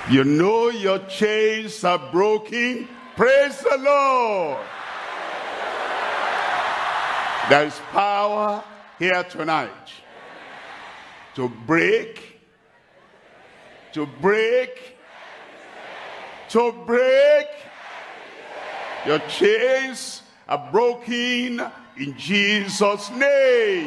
You know your chains are broken. Praise the Lord. There is power here tonight to break, to break, to break. Your chains are broken in Jesus' name.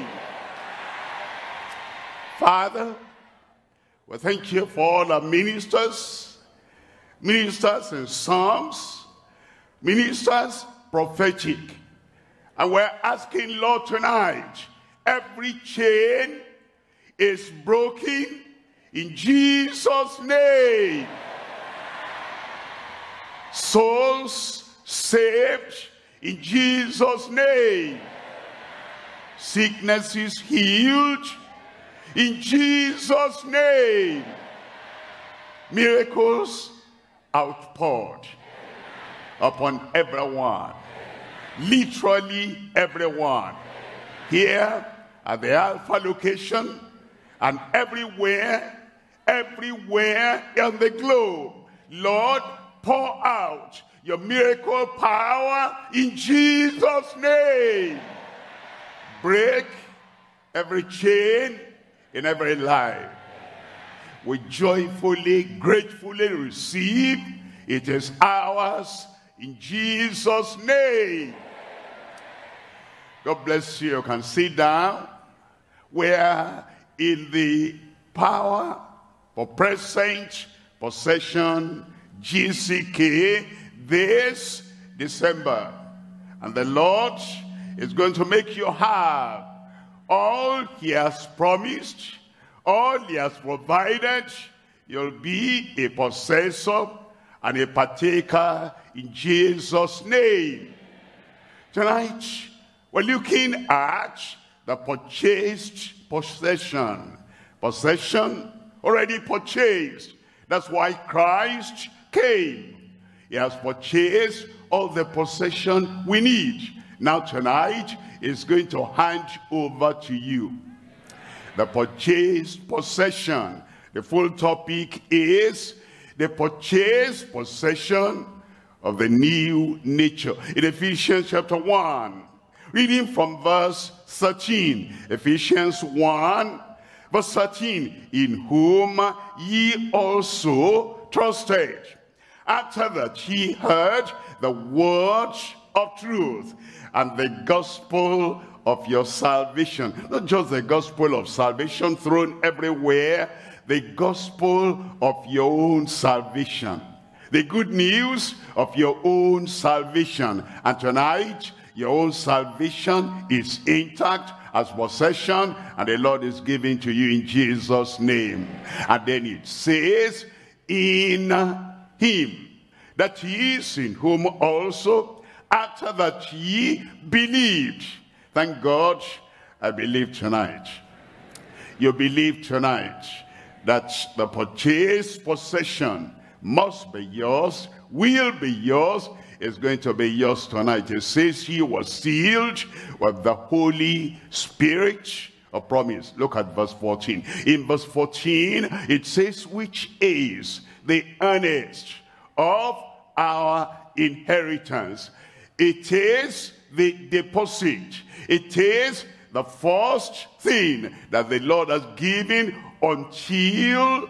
Father, we thank you for all our ministers in Psalms, ministers prophetic. And we're asking, Lord, tonight, every chain is broken in Jesus' name. Souls saved in Jesus' name. Sickness is healed in Jesus' name. Miracles outpoured upon everyone. Literally everyone. Here at the Alpha location and everywhere in the globe. Lord, pour out your miracle power in Jesus' name. Break every chain in every life. We joyfully, gratefully receive. It is ours in Jesus' name. God bless you. You can sit down. We are in the Power for Present Possession GCK this December. And the Lord is going to make you have all he has promised, all he has provided. You'll be a possessor and a partaker in Jesus' name. Tonight, we're looking at the purchased possession. Possession already purchased. That's why Christ came. He has purchased all the possession we need. Now tonight is going to hand over to you the purchased possession. The full topic is the purchased possession of the new nature. In Ephesians chapter 1, reading from verse 13. Ephesians 1, verse 13. In whom ye also trusted, after that ye heard the word of truth, and the gospel of your salvation. Not just the gospel of salvation thrown everywhere, the gospel of your own salvation. The good news of your own salvation. And tonight, your own salvation is intact as possession, and the Lord is giving to you in Jesus' name. And then it says, in him, that he is in whom also, after that ye believed. Thank God, I believe tonight. You believe tonight that the purchased possession must be yours, will be yours, is going to be yours tonight. It says he was sealed with the Holy Spirit of promise. Look at verse 14. In verse 14, it says, which is the earnest of our inheritance. It is the deposit. It is the first thing that the Lord has given until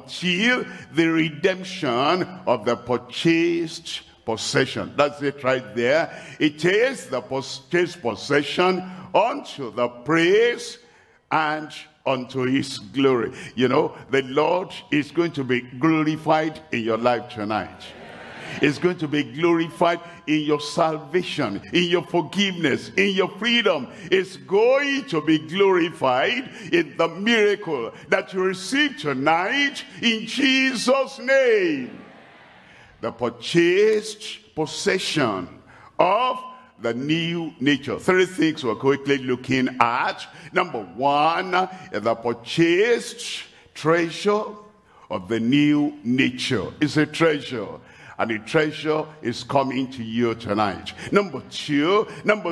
the redemption of the purchased possession. That's it right there. It is the purchased possession unto the praise and unto his glory. You know, the Lord is going to be glorified in your life tonight. Is going to be glorified in your salvation, in your forgiveness, in your freedom. It's going to be glorified in the miracle that you receive tonight in Jesus' name. The purchased possession of the new nature. Three things we're quickly looking at. Number one, the purchased treasure of the new nature. It's a treasure. And the treasure is coming to you tonight. Number two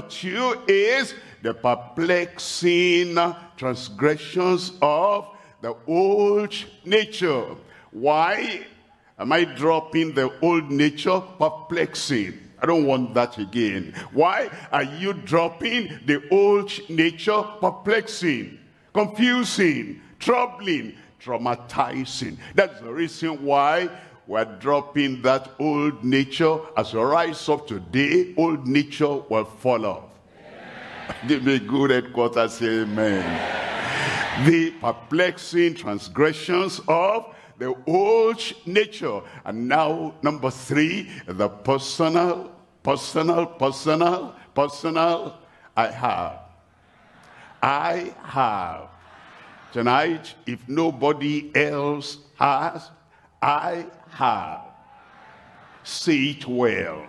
is the perplexing transgressions of the old nature. Why Am I dropping the old nature? Perplexing. I don't want that again. Why are you dropping the old nature? Perplexing, confusing, troubling, traumatizing. That's the reason why we're dropping that old nature. As you rise up today, old nature will fall off. Give me good headquarters, amen. The perplexing transgressions of the old nature. And now, number 3, the personal. I have. Tonight, if nobody else has, I have. Say it well.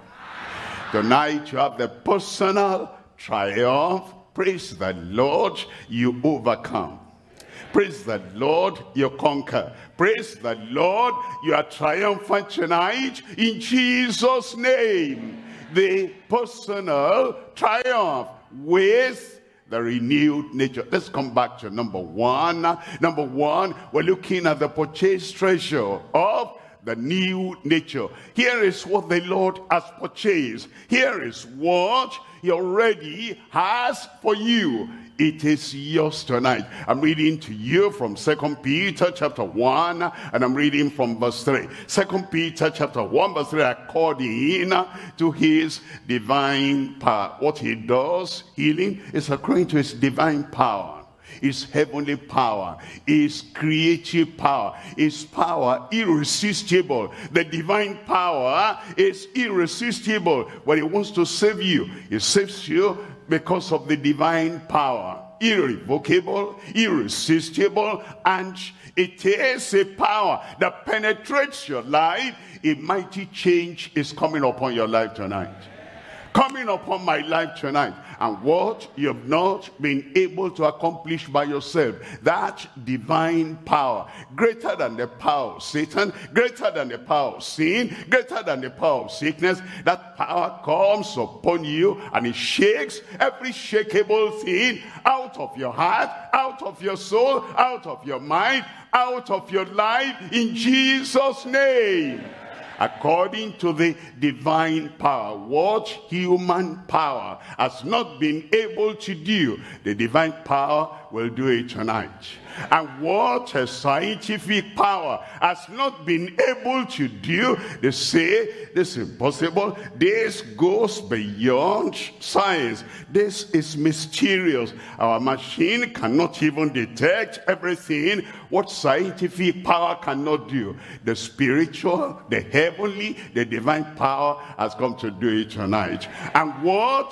Tonight, you have the personal triumph. Praise the Lord, you overcome. Praise the Lord, you conquer. Praise the Lord, you are triumphant tonight in Jesus' name. The personal triumph with the renewed nature. Let's come back to number 1. Number 1, we're looking at the purchased treasure of the new nature. Here is what the Lord has purchased. Here is what he already has for you. It is yours tonight. I'm reading to you from 2 Peter chapter 1, and I'm reading from verse 3. 2 Peter chapter 1 verse 3, according to his divine power. What he does, healing, is according to his divine power. His heavenly power, his creative power, his power irresistible. The divine power is irresistible. When he wants to save you, he saves you because of the divine power. Irrevocable, irresistible, and it is a power that penetrates your life. A mighty change is coming upon your life tonight. Coming upon my life tonight. And what you have not been able to accomplish by yourself, that divine power, greater than the power of Satan, greater than the power of sin, greater than the power of sickness, that power comes upon you and it shakes every shakeable thing out of your heart, out of your soul, out of your mind, out of your life, in Jesus' name. According to the divine power, what human power has not been able to do, the divine power will do it tonight. And what a scientific power has not been able to do, they say this is impossible. This goes beyond science. This is mysterious. Our machine cannot even detect everything what scientific power cannot do. The spiritual, the heavenly, the divine power has come to do it tonight. And what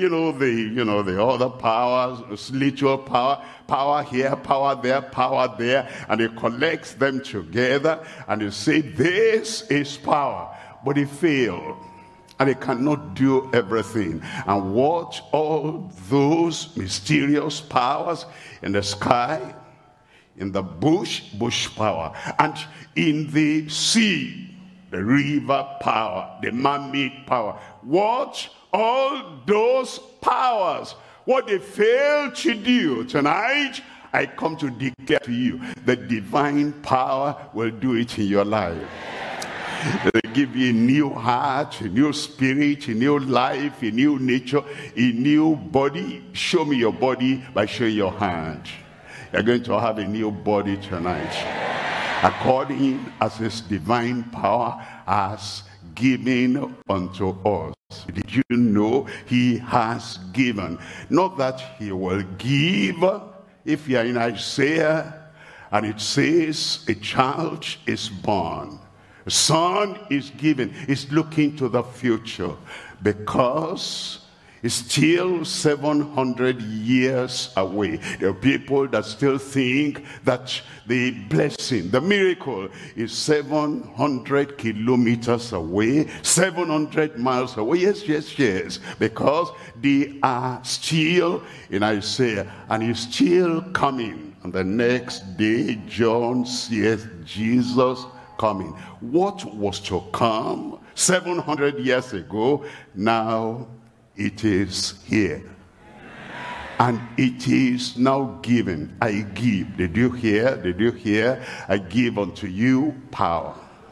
the other powers, spiritual power here, power there, and he collects them together and he say this is power, but he failed and he cannot do everything. And watch all those mysterious powers in the sky, in the bush power, and in the sea, the river power, the man-made power. Watch all those powers, what they fail to do tonight. I come to declare to you, the divine power will do it in your life. They'll give you a new heart, a new spirit, a new life, a new nature, a new body. Show me your body by showing your hand. You're going to have a new body tonight, according as his divine power has given unto us. Did you know he has given? Not that he will give. If you are in Isaiah and it says a child is born, a son is given, it's looking to the future, because it's still 700 years away. There are people that still think that the blessing, the miracle is 700 kilometers away, 700 miles away. Yes, because they are still in Isaiah, and he's still coming. And the next day, John sees Jesus coming. What was to come 700 years ago, now it is here. And it is now given. I give. Did you hear? I give unto you power.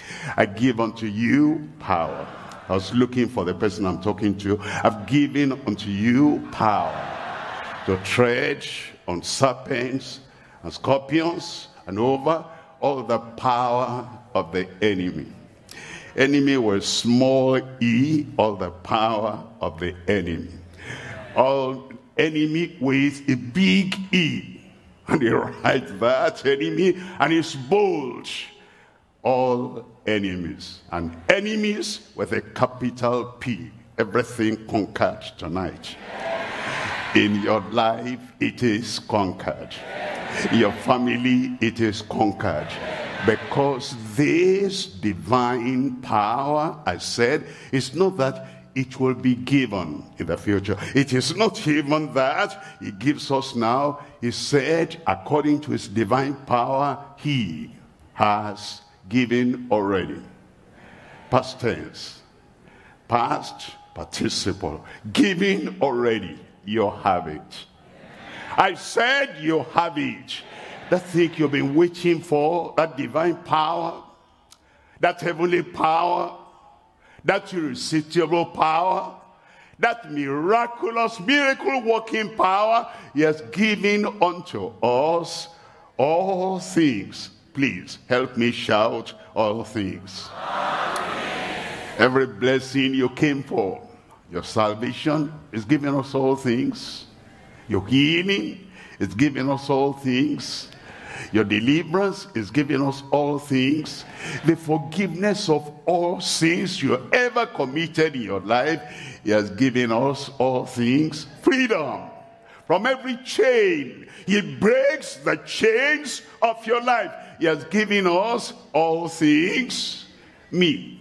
I give unto you power. I was looking for the person I'm talking to. I've given unto you power to tread on serpents and scorpions and over all the power of the enemy. Enemy was small e, all the power of the enemy. All enemy with a big E. And he writes that enemy, and it's bold. All enemies. And enemies with a capital P. Everything conquered tonight. In your life, it is conquered. In your family, it is conquered. Because this divine power, I said, is not that it will be given in the future. It is not even that he gives us now. He said, according to his divine power, he has given already. Past tense. Past participle. Giving already. You have it. I said you have it. That thing you've been waiting for, that divine power, that heavenly power, that irresistible power, that miraculous, miracle-working power, he has given unto us all things. Please help me shout all things. Every blessing you came for, your salvation is giving us all things. Your healing is giving us all things. Your deliverance is giving us all things. The forgiveness of all sins you ever committed in your life, he has given us all things. Freedom from every chain. He breaks the chains of your life. He has given us all things. Me.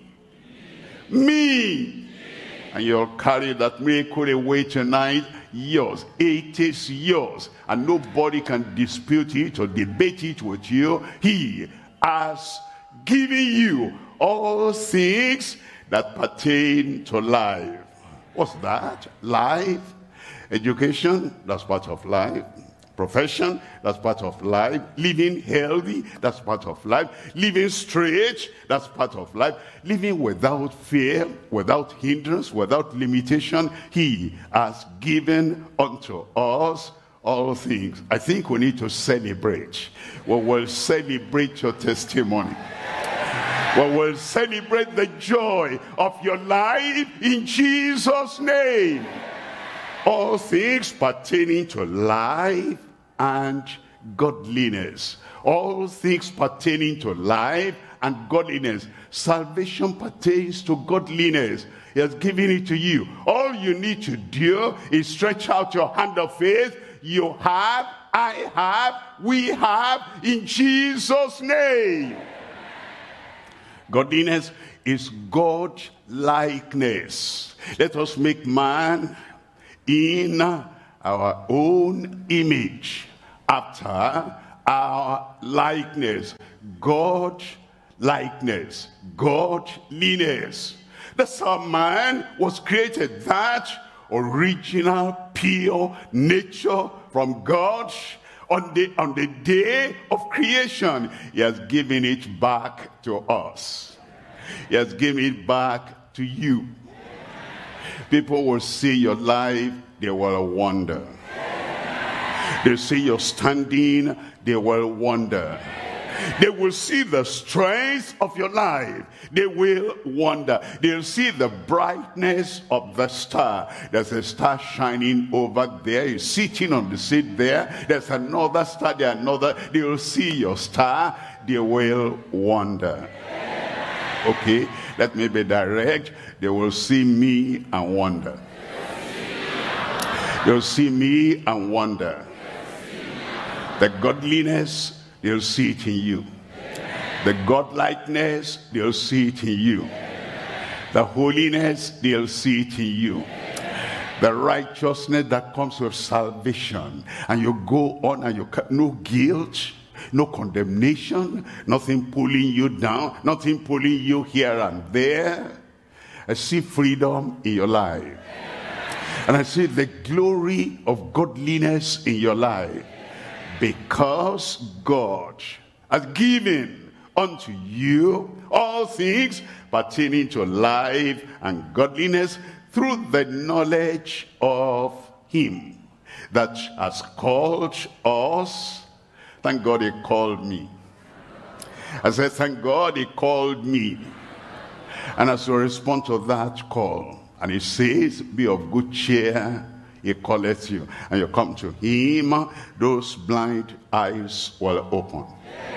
And you'll carry that miracle away tonight. Yours. It is yours. And nobody can dispute it or debate it with you. He has given you all things that pertain to life. What's that? Life. Education, that's part of life. Profession, that's part of life. Living healthy, that's part of life. Living straight, that's part of life. Living without fear, without hindrance, without limitation. He has given unto us all things. I think we need to celebrate. We will celebrate your testimony. We will celebrate the joy of your life in Jesus' name. All things pertaining to life and godliness. All things pertaining to life and godliness. Salvation pertains to godliness. He has given it to you. All you need to do is stretch out your hand of faith. You have, I have, we have, in Jesus' name. Godliness is God-likeness. Let us make man in our own image, after our likeness. God-likeness, godliness. That's how man was created. That original, pure nature from God. On the day of creation, he has given it back to us. He has given it back to you. People will see your life, they will wonder. They see your standing, they will wonder. They will see the strength of your life. They will wonder. They'll see the brightness of the star. There's a star shining over there. You're sitting on the seat there. There's another star there, another. They will see your star. They will wonder. Okay, let me be direct. They will see me and wonder. They'll see me and wonder. The godliness, they'll see it in you. The godlikeness, they'll see it in you. The holiness, they'll see it in you. The righteousness that comes with salvation. And you go on and you no guilt, no condemnation, nothing pulling you down, nothing pulling you here and there. I see freedom in your life. And I see the glory of godliness in your life. Because God has given unto you all things pertaining to life and godliness, through the knowledge of him that has called us. Thank God he called me. I said, thank God he called me. And as you respond to that call, and he says, be of good cheer, he calleth you. And you come to him, those blind eyes will open.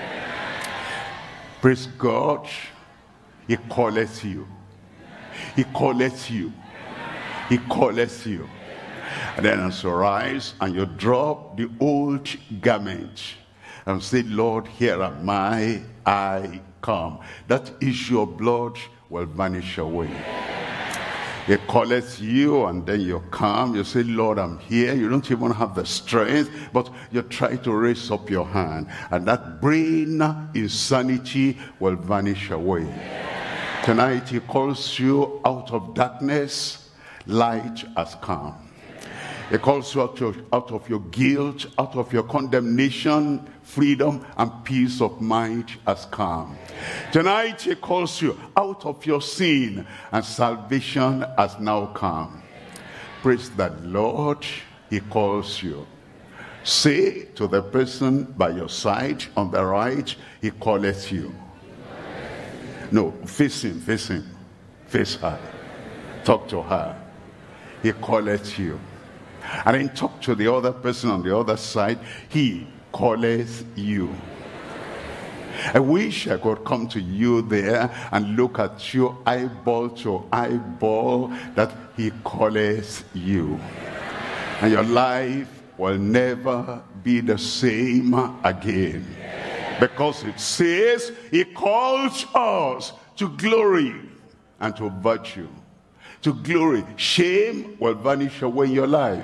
Praise God, he calleth you. He calleth you. He calleth you. And then as you rise and you drop the old garment and say, Lord, here am I come. That issue of blood will vanish away. He calleth you, and then you come, you say, Lord, I'm here. You don't even have the strength, but you try to raise up your hand, and that brain insanity will vanish away. Tonight he calls you out of darkness. Light has come. He calls you out of your guilt, out of your condemnation. Freedom and peace of mind has come. Tonight he calls you out of your sin, and salvation has now come. Praise the Lord, he calls you. Say to the person by your side on the right, he calleth you. No, face him, face her. Talk to her. He calleth you. And then talk to the other person on the other side. He calleth you. I wish I could come to you there and look at you eyeball to eyeball, that he calleth you. And your life will never be the same again. Because it says he calls us to glory and to virtue. To glory. Shame will vanish away in your life.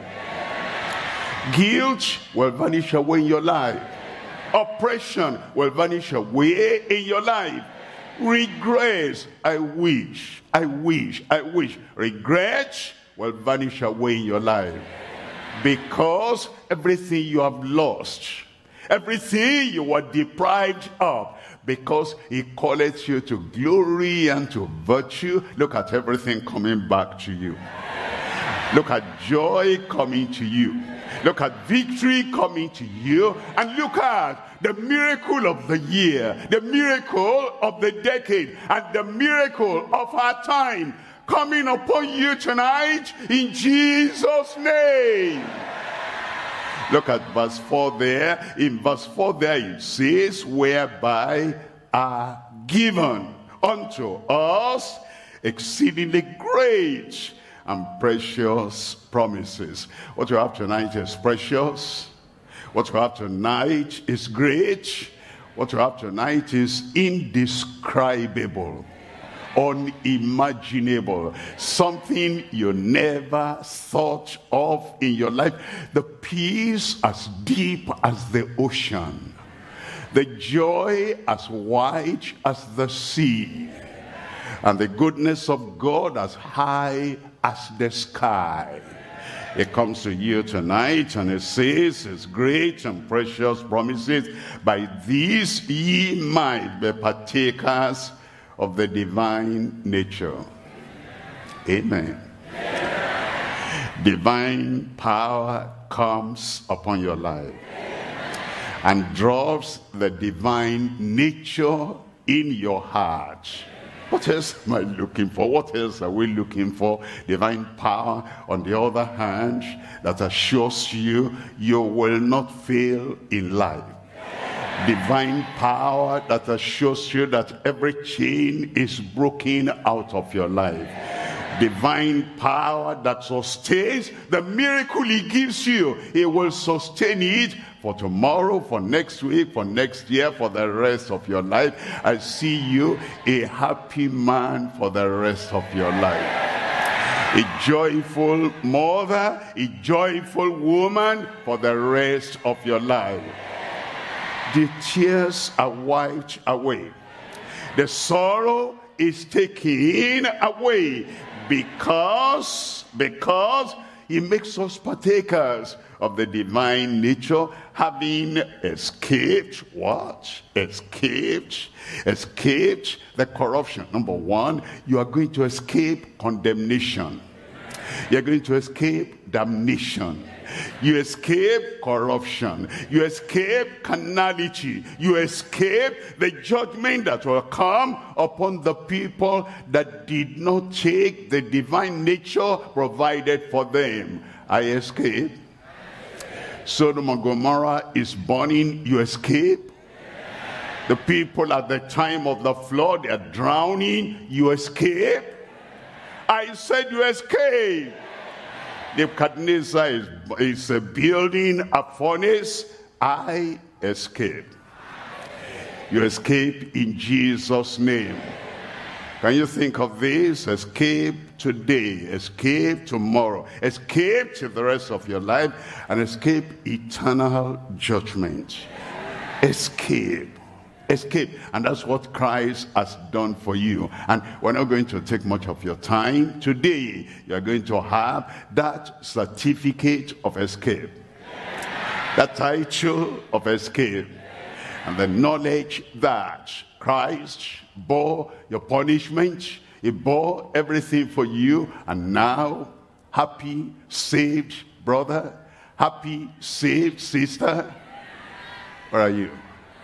Guilt will vanish away in your life. Oppression will vanish away in your life. Regrets, I wish. Regret will vanish away in your life. Because everything you have lost, everything you were deprived of, because he calleth you to glory and to virtue. Look at everything coming back to you. Look at joy coming to you. Look at victory coming to you. And look at the miracle of the year, the miracle of the decade, and the miracle of our time coming upon you tonight in Jesus' name. Look at verse 4 there. In verse 4 there it says, whereby are given unto us exceedingly great and precious promises. What you have tonight is precious. What you have tonight is great. What you have tonight is indescribable, unimaginable, something you never thought of in your life. The peace as deep as the ocean, the joy as wide as the sea, and the goodness of God as high as the sky. It comes to you tonight, and it says, it's great and precious promises. By these ye might be partakers of the divine nature. Amen. Divine power comes upon your life and drops the divine nature in your heart. What else am I looking for? What else are we looking for? Divine power, on the other hand, that assures you you will not fail in life. Divine power that assures you that every chain is broken out of your life. Divine power that sustains the miracle he gives you. He will sustain it for tomorrow, for next week, for next year, for the rest of your life. I see you a happy man for the rest of your life. A joyful mother, a joyful woman for the rest of your life. The tears are wiped away. The sorrow is taken away because he makes us partakers of the divine nature, having escaped what? Escaped the corruption. Number one, you are going to escape condemnation. You're going to escape damnation. You escape corruption. You escape carnality. You escape the judgment that will come upon the people that did not take the divine nature provided for them. I escape. Sodom and Gomorrah is burning. You escape. The people at the time of the flood, they are drowning. You escape. I said you escape. Nebuchadnezzar is building a furnace. I escape. You escape in Jesus' name. Can you think of this? Escape today, escape tomorrow, escape to the rest of your life, and escape eternal judgment. Escape. Escape. And that's what Christ has done for you. And we're not going to take much of your time. Today, you're going to have that certificate of escape. That title of escape. And the knowledge that Christ bore your punishment. He bore everything for you. And now, happy, saved brother, happy, saved sister. Where are you?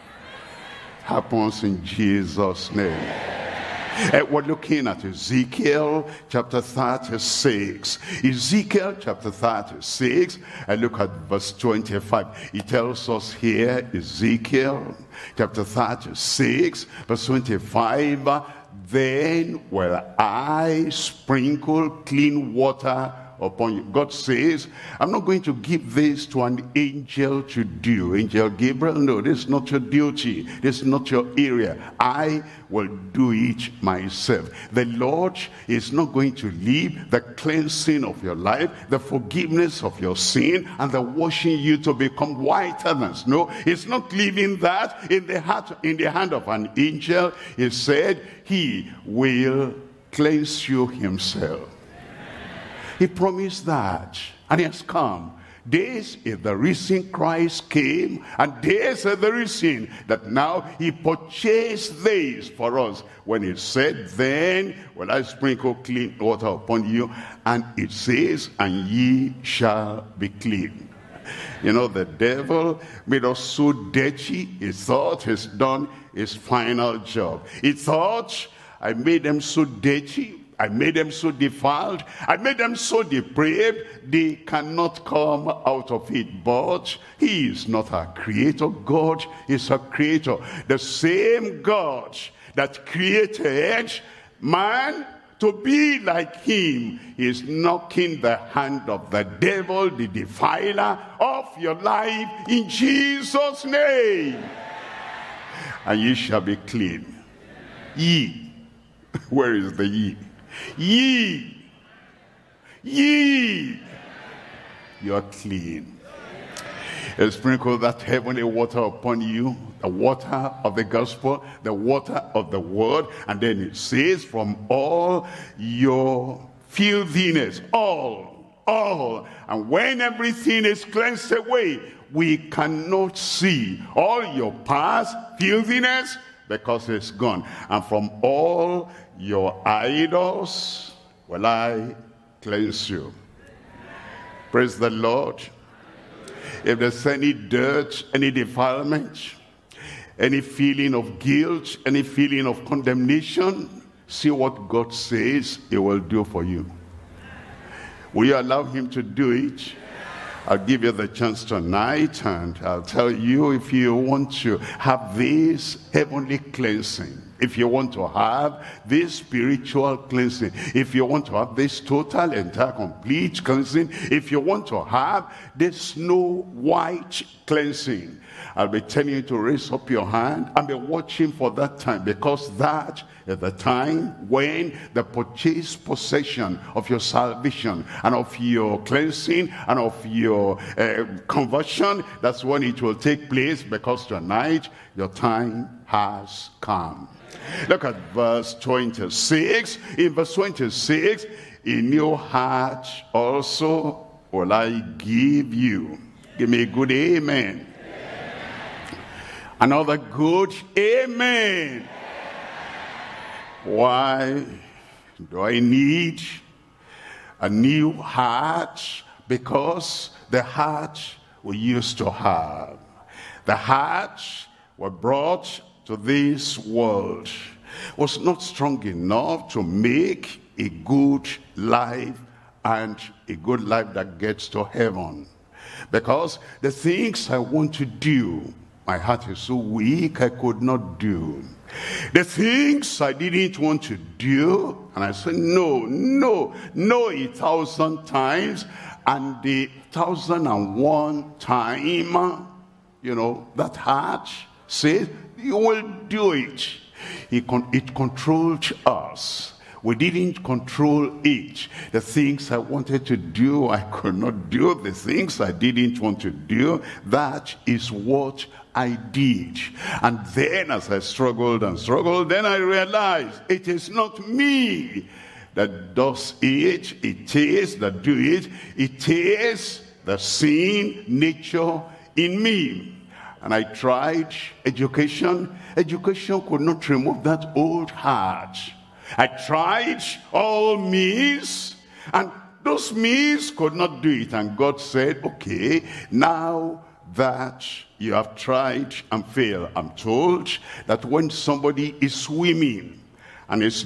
Happens in Jesus' name. We're looking at Ezekiel chapter 36. Ezekiel chapter 36, and look at verse 25. It tells us here, Ezekiel chapter 36, verse 25, then will I sprinkle clean water upon you. God says, I'm not going to give this to an angel to do. Angel Gabriel, no, this is not your duty. This is not your area. I will do it myself. The Lord is not going to leave the cleansing of your life, the forgiveness of your sin, and the washing you to become whiter than snow. He's not leaving that in the hand of an angel. He said, he will cleanse you himself. He promised that, and he has come. This is the reason Christ came, and this is the reason that now he purchased this for us. When he said, then will I sprinkle clean water upon you, and it says, and ye shall be clean. You know, the devil made us so dirty, he thought he's done his final job. He thought, I made them so dirty, I made them so defiled, I made them so depraved, they cannot come out of it. But he is not our creator. God is our creator. The same God that created man to be like him is knocking the hand of the devil, the defiler, off your life in Jesus' name. And ye shall be clean. Ye. Where is the ye? Ye, you are clean. He'll sprinkle that heavenly water upon you, the water of the gospel, the water of the word, and then it says, from all your filthiness, all, and when everything is cleansed away, we cannot see all your past filthiness because it's gone. And from all your idols will I cleanse you. Praise the Lord. If there's any dirt, any defilement, any feeling of guilt, any feeling of condemnation, see what God says he will do for you. Will you allow him to do it? I'll give you the chance tonight, and I'll tell you, if you want to have this heavenly cleansing, if you want to have this spiritual cleansing, if you want to have this total, entire, complete cleansing, if you want to have this snow white cleansing, I'll be telling you to raise up your hand and be watching for that time, because that is the time when the purchased possession of your salvation and of your cleansing and of your conversion, that's when it will take place, because tonight your time has come. Look at verse 26. In verse 26, in your heart also will I give you? Give me a good amen. Another good amen. Why do I need a new heart? Because the heart we used to have, the heart we brought to this world, was not strong enough to make a good life, and a good life that gets to heaven. Because the things I want to do, my heart is so weak I could not do. The things I didn't want to do, and I said no 1,000 times, and the 1,001 time, that heart says, you will do it. It controlled us. We didn't control it. The things I wanted to do, I could not do. The things I didn't want to do, that is what I did. And then as I struggled and struggled, then I realized it is not me that does it. It is that do it. It is the sin nature in me. And I tried education. Education could not remove that old heart. I tried all means, and those means could not do it. And God said, okay, now that you have tried and failed, I'm told that when somebody is swimming and is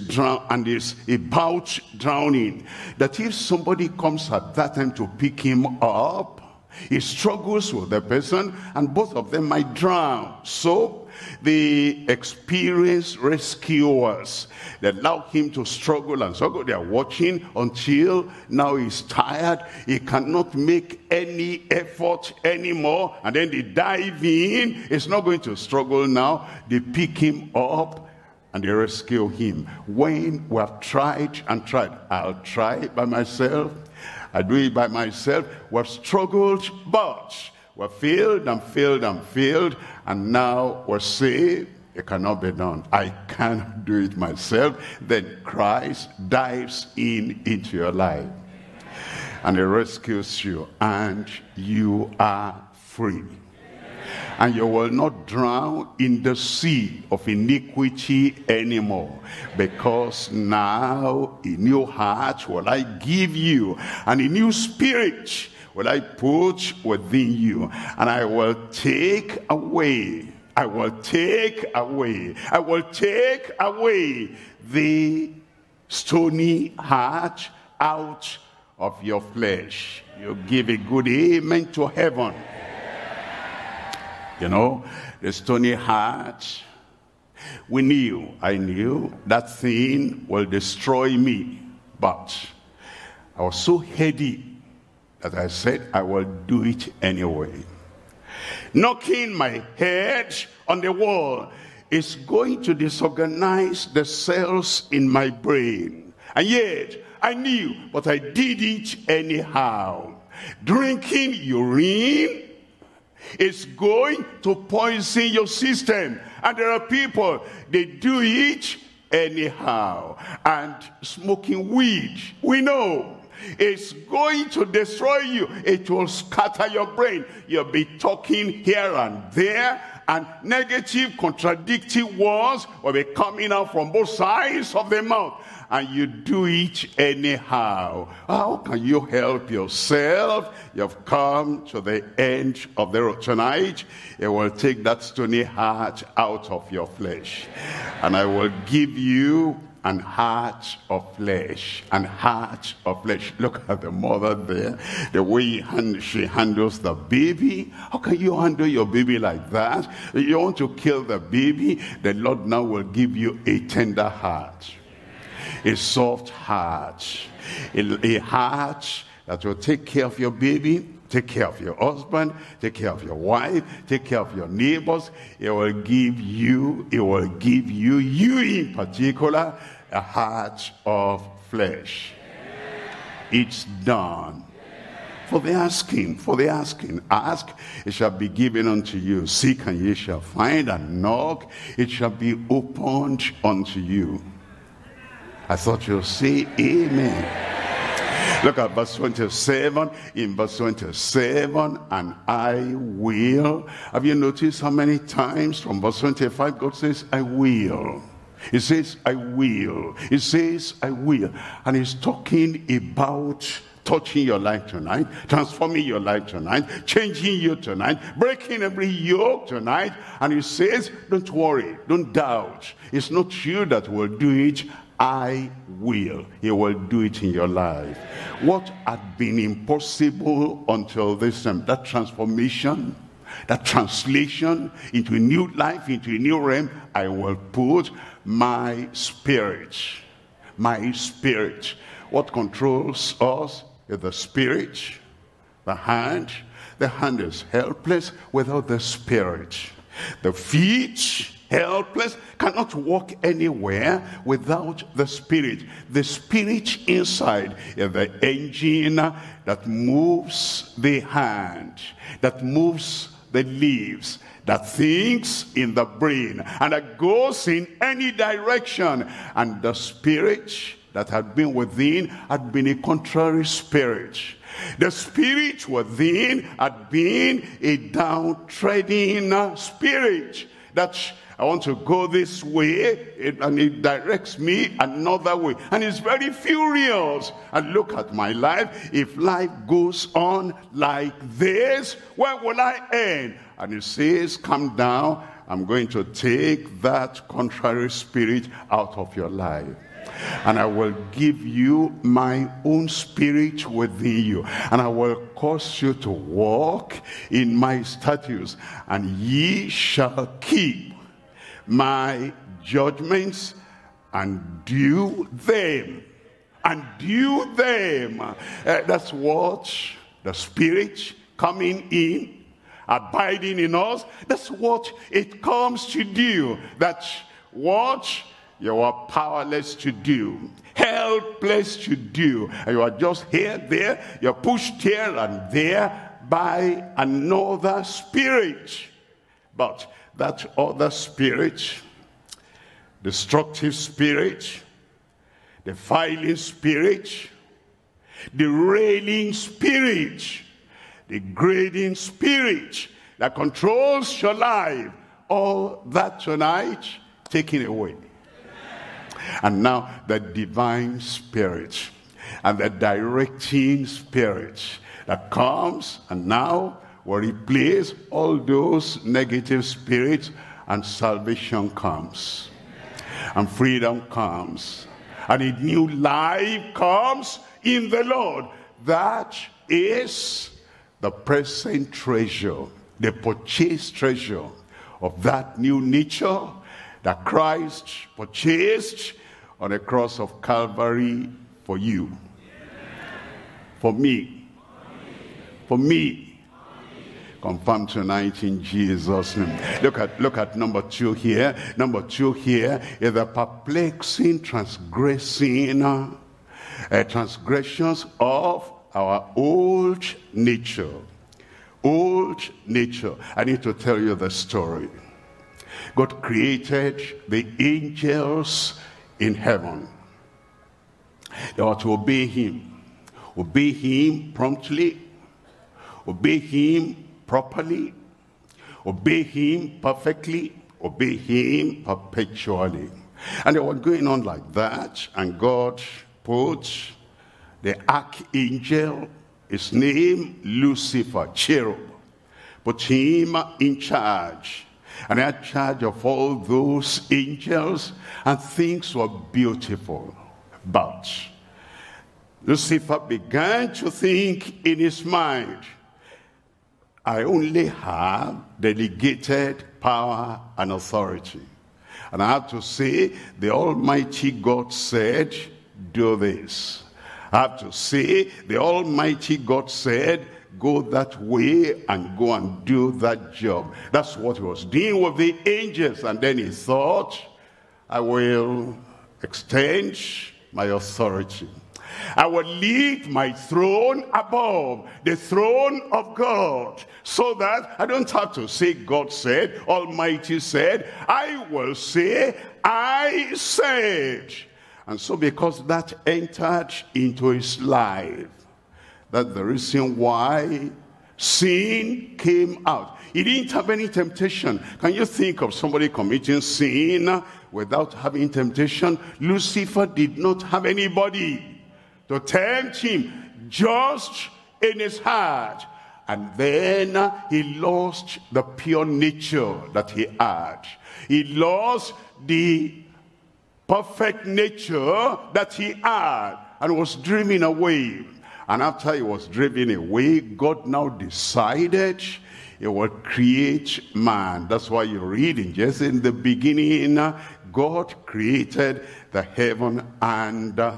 about drowning, that if somebody comes at that time to pick him up, he struggles with the person, and both of them might drown. So the experienced rescuers, they allow him to struggle and struggle. They are watching until now he's tired. He cannot make any effort anymore. And then they dive in. He's not going to struggle now. They pick him up and they rescue him. When we have tried and tried, I'll try by myself. I do it by myself. We've struggled, but we've failed and failed and failed. And now we're saying, it cannot be done. I can't do it myself. Then Christ dives into your life. And he rescues you. And you are free. And you will not drown in the sea of iniquity anymore. Because now a new heart will I give you, and a new spirit will I put within you. And I will take away the stony heart out of your flesh. You give a good amen to heaven. The stony heart, I knew that thing will destroy me. But I was so heady that I said I will do it anyway. Knocking my head on the wall is going to disorganize the cells in my brain. And yet, I knew, but I did it anyhow. Drinking urine is going to poison your system. And there are people, they do it anyhow. And smoking weed, we know, it's going to destroy you. It will scatter your brain. You'll be talking here and there, and negative, contradicting words will be coming out from both sides of the mouth. And you do it anyhow. How can you help yourself? You've come to the end of the road. Tonight, it will take that stony heart out of your flesh. And I will give you an heart of flesh. An heart of flesh. Look at the mother there. The way she handles the baby. How can you handle your baby like that? You want to kill the baby? The Lord now will give you a tender heart. A soft heart, a heart that will take care of your baby, take care of your husband, take care of your wife, take care of your neighbors. It will give you, you in particular, a heart of flesh. It's done. For the asking, ask, it shall be given unto you. Seek and ye shall find, and knock, it shall be opened unto you. I thought you'll say amen. Look at verse 27. In verse 27, and I will. Have you noticed how many times from verse 25 God says, I will. He says, I will. He says, I will. And he's talking about touching your life tonight, transforming your life tonight, changing you tonight, breaking every yoke tonight. And he says, don't worry, don't doubt. It's not you that will do it. I will. He will do it in your life. What had been impossible until this time, that transformation, that translation into a new life, into a new realm, I will put my spirit. My spirit. What controls us is the spirit, the hand. The hand is helpless without the spirit. The feet, helpless, cannot walk anywhere without the spirit. The spirit inside is the engine that moves the hand, that moves the leaves, that thinks in the brain, and that goes in any direction. And the spirit that had been within had been a contrary spirit. The spirit within had been a downtreading spirit. That I want to go this way, and it directs me another way. And it's very furious. And look at my life. If life goes on like this, where will I end? And it says, come down. I'm going to take that contrary spirit out of your life. And I will give you my own spirit within you. And I will cause you to walk in my statutes. And ye shall keep my judgments and do them. And do them. That's what the spirit coming in, abiding in us, that's what it comes to do. That's what you are powerless to do, helpless to do. And you are just here, there, you're pushed here and there by another spirit. But that other spirit, destructive spirit, defiling spirit, derailing spirit, degrading spirit that controls your life, all that tonight taken away. And now the divine spirit and the directing spirit that comes and now will replace all those negative spirits, and salvation comes and freedom comes and a new life comes in the Lord. That is the present treasure, the purchased treasure of that new nature that Christ purchased on the cross of Calvary for you, for me, for me. Confirm tonight in Jesus' name. Look at number 2 here. Number 2 here is the perplexing, transgressing transgressions of our old nature. Old nature. I need to tell you the story. God created the angels in heaven. They are to obey him promptly, obey him properly, obey him perfectly, obey him perpetually. And they were going on like that, and God put the archangel, his name Lucifer, cherub, put him in charge. And I had charge of all those angels, and things were beautiful. But Lucifer began to think in his mind, I only have delegated power and authority. And I have to say, the Almighty God said, do this. I have to say, the Almighty God said, go that way and go and do that job. That's what he was doing with the angels. And then he thought, I will extend my authority. I will leave my throne above the throne of God, so that I don't have to say God said, Almighty said. I will say, I said. And so because that entered into his life, that's the reason why sin came out. He didn't have any temptation. Can you think of somebody committing sin without having temptation? Lucifer did not have anybody to tempt him, just in his heart. And then he lost the pure nature that he had. He lost the perfect nature that he had and was driven away. And after he was driven away, God now decided he will create man. That's why you read in the beginning, God created the heaven and the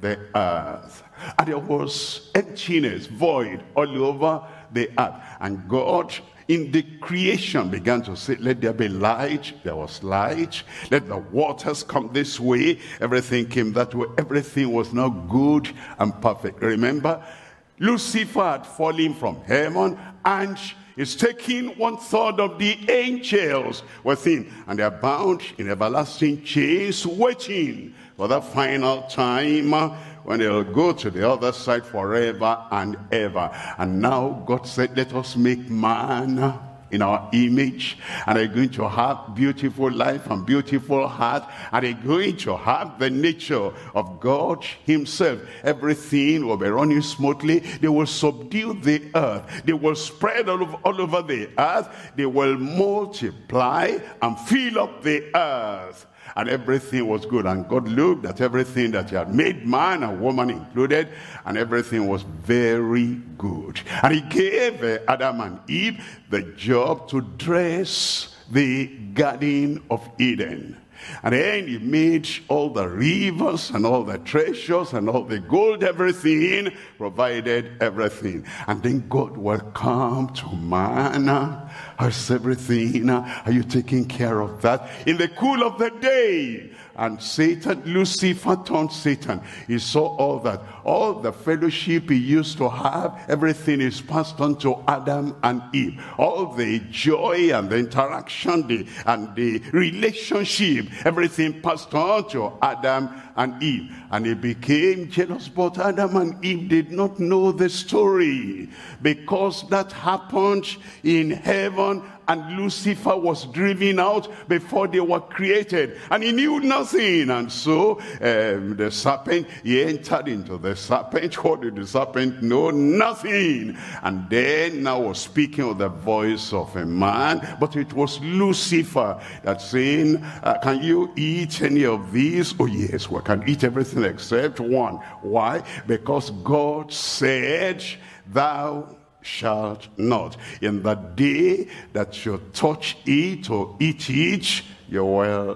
earth. And there was emptiness, void all over the earth. And God in the creation began to say, let there be light. There was light. Let the waters come this way. Everything came that way. Everything was now good and perfect. Remember, Lucifer had fallen from heaven and is taking 1/3 of the angels with him. And they are bound in everlasting chains, waiting for the final time when they'll go to the other side forever and ever. And now God said, let us make man in our image, and they're going to have beautiful life and beautiful heart, and they're going to have the nature of God himself. Everything will be running smoothly. They will subdue the earth. They will spread all over the earth. They will multiply and fill up the earth. And everything was good. And God looked at everything that he had made, man and woman included, and everything was very good. And he gave Adam and Eve the job to dress the Garden of Eden. And then he made all the rivers and all the treasures and all the gold, everything, provided everything. And then God will come to man. How's everything? Are you taking care of that? In the cool of the day. And Satan, Lucifer turned Satan. He saw all that. All the fellowship he used to have, everything is passed on to Adam and Eve. All the joy and the interaction and the relationship, everything passed on to Adam and Eve. And he became jealous, but Adam and Eve did not know the story, because that happened in heaven, and Lucifer was driven out before they were created, and he knew nothing. And so the serpent, he entered into the serpent. What did the serpent know? Nothing. And then now was speaking with the voice of a man, but it was Lucifer that saying, can you eat any of these? Oh yes, we can eat everything except one. Why? Because God said, thou shalt not. In the day that you touch it or eat it, you will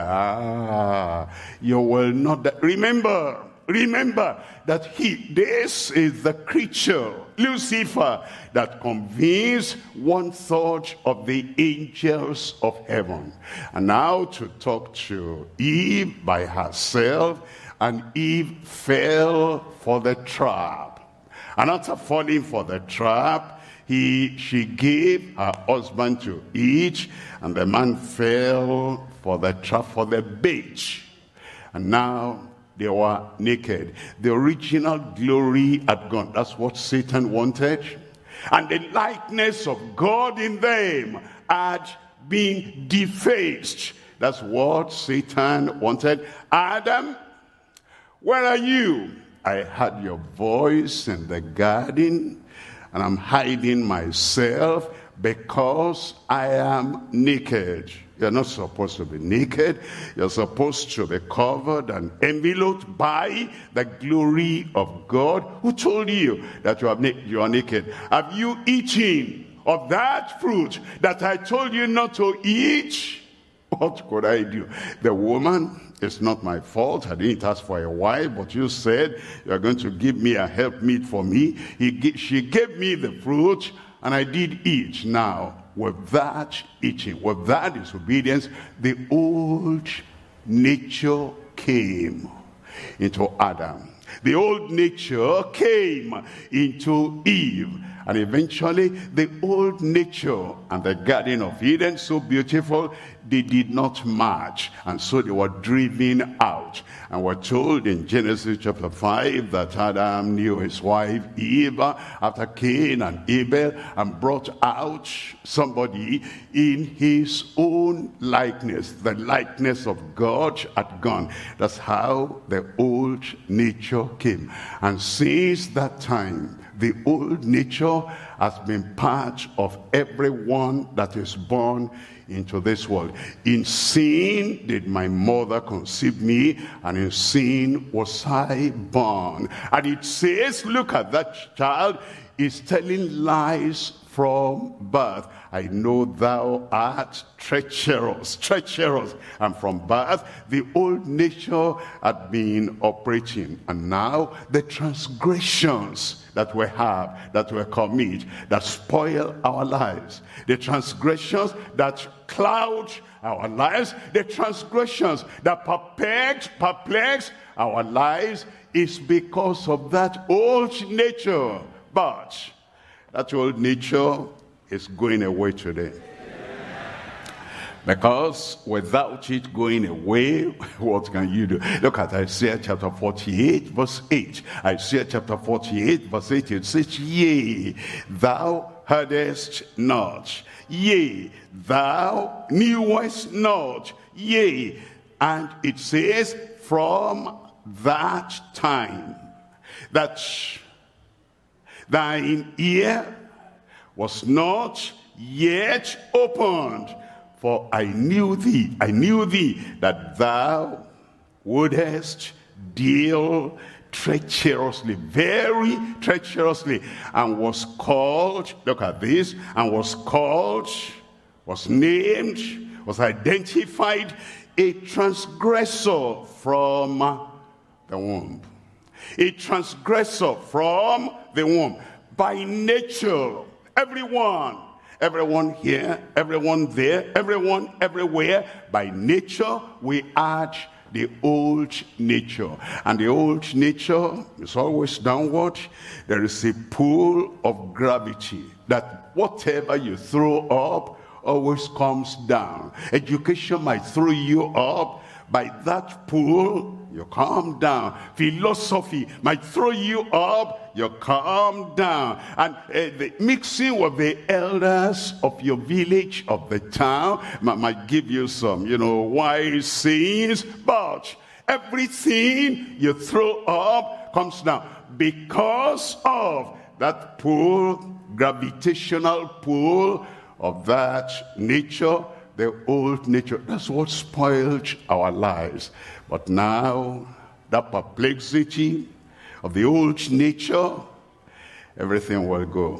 die. You will not die. Remember that this is the creature, Lucifer, that convinced 1/3 of the angels of heaven. And now to talk to Eve by herself, and Eve fell for the trap. And after falling for the trap, she gave her husband to eat, and the man fell for the trap, for the bait. And now they were naked. The original glory had gone. That's what Satan wanted. And the likeness of God in them had been defaced. That's what Satan wanted. Adam, where are you? I heard your voice in the garden, and I'm hiding myself because I am naked. You're not supposed to be naked. You're supposed to be covered and enveloped by the glory of God. Who told you that you are naked? Have you eaten of that fruit that I told you not to eat? What could I do? The woman, it's not my fault. I didn't ask for a wife, but you said you're going to give me a helpmeet for me. She gave me the fruit, and I did eat. Now, with that eating, with that disobedience, the old nature came into Adam. The old nature came into Eve. And eventually, the old nature and the Garden of Eden, so beautiful, they did not match. And so they were driven out. And we're told in Genesis chapter 5 that Adam knew his wife Eve after Cain and Abel, and brought out somebody in his own likeness. The likeness of God had gone. That's how the old nature came. And since that time, the old nature has been part of everyone that is born into this world. In sin did my mother conceive me, and in sin was I born. And it says, look at that child, is telling lies from birth. I know thou art treacherous. And from birth, the old nature had been operating. And now the transgressions that we have, that we commit, that spoil our lives, the transgressions that cloud our lives, the transgressions that perplex our lives, is because of that old nature. But that old nature is going away today. Because without it going away, what can you do? Look at Isaiah chapter 48 verse 8. Isaiah chapter 48 verse 8, it says, yea, thou heardest not. Yea, thou knewest not. Yea, and it says, from that time that thine ear was not yet opened, for I knew thee that thou wouldest deal treacherously, very treacherously, and was called, look at this, and was called, was named, was identified, a transgressor from the womb. A transgressor from the womb. By nature, everyone here, everyone there, everyone everywhere, by nature we had the old nature. And the old nature is always downward. There is a pull of gravity that whatever you throw up always comes down. Education might throw you up. By that pull, you come down. Philosophy might throw you up, you come down. And the mixing with the elders of your village, of the town, might give you some, wise sayings. But everything you throw up comes down because of that pull, gravitational pull of that nature, the old nature. That's what spoiled our lives. But now, that perplexity of the old nature, everything will go.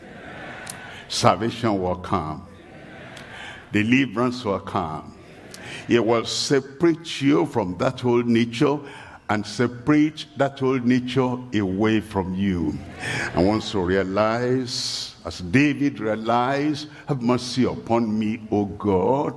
Salvation will come. Deliverance will come. It will separate you from that old nature and separate that old nature away from you. And once you realize, as David realized, have mercy upon me, O God.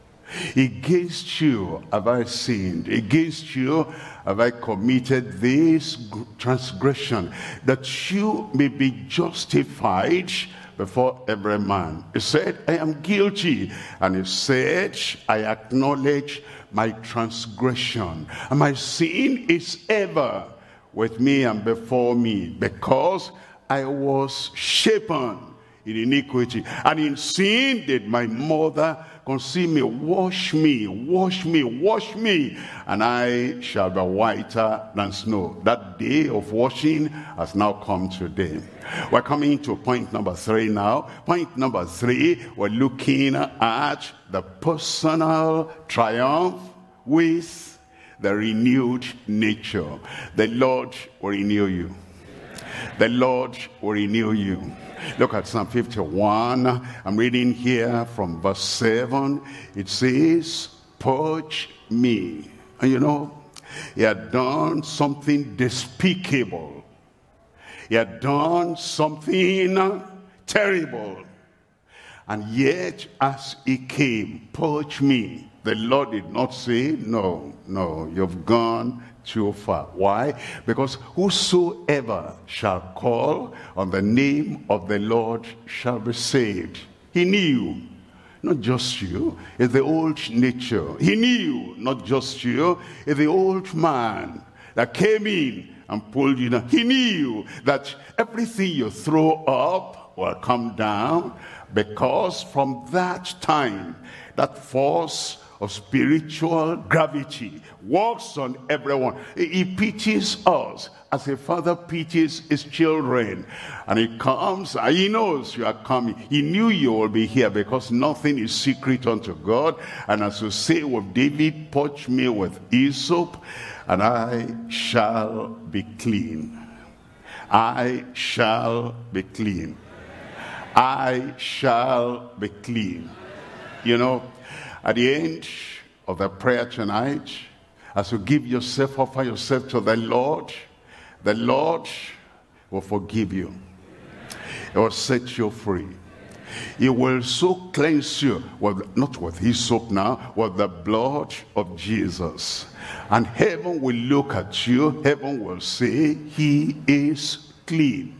Against you have I sinned. Against you have I committed this transgression, that you may be justified before every man. He said, I am guilty. And he said, I acknowledge my transgression. And my sin is ever with me and before me, because I was shapen in iniquity. And in sin did my mother conceive me. Wash me, wash me, wash me, and I shall be whiter than snow. That day of washing has now come today. We're coming to point number 3 now. Point number 3, we're looking at the personal triumph with the renewed nature. The Lord will renew you. The Lord will renew you. Look at Psalm 51. I'm reading here from verse 7. It says, purge me. And he had done something despicable. He had done something terrible. And yet, as he came, purge me. The Lord did not say, no, you've gone too far. Why? Because whosoever shall call on the name of the Lord shall be saved. He knew, not just you, it's the old nature. He knew, not just you, it's the old man that came in and pulled you down. He knew that everything you throw up will come down, because from that time, that force of spiritual gravity works on everyone. He pities us as a father pities his children. And he comes, and he knows you are coming. He knew you will be here, because nothing is secret unto God. And as you say with David, purge me with hyssop, and I shall be clean. I shall be clean. I shall be clean. You know, at the end of the prayer tonight, as you give yourself, offer yourself to the Lord will forgive you. He will set you free. He will so cleanse you, well, not with hyssop now, with the blood of Jesus. And heaven will look at you, heaven will say, he is clean.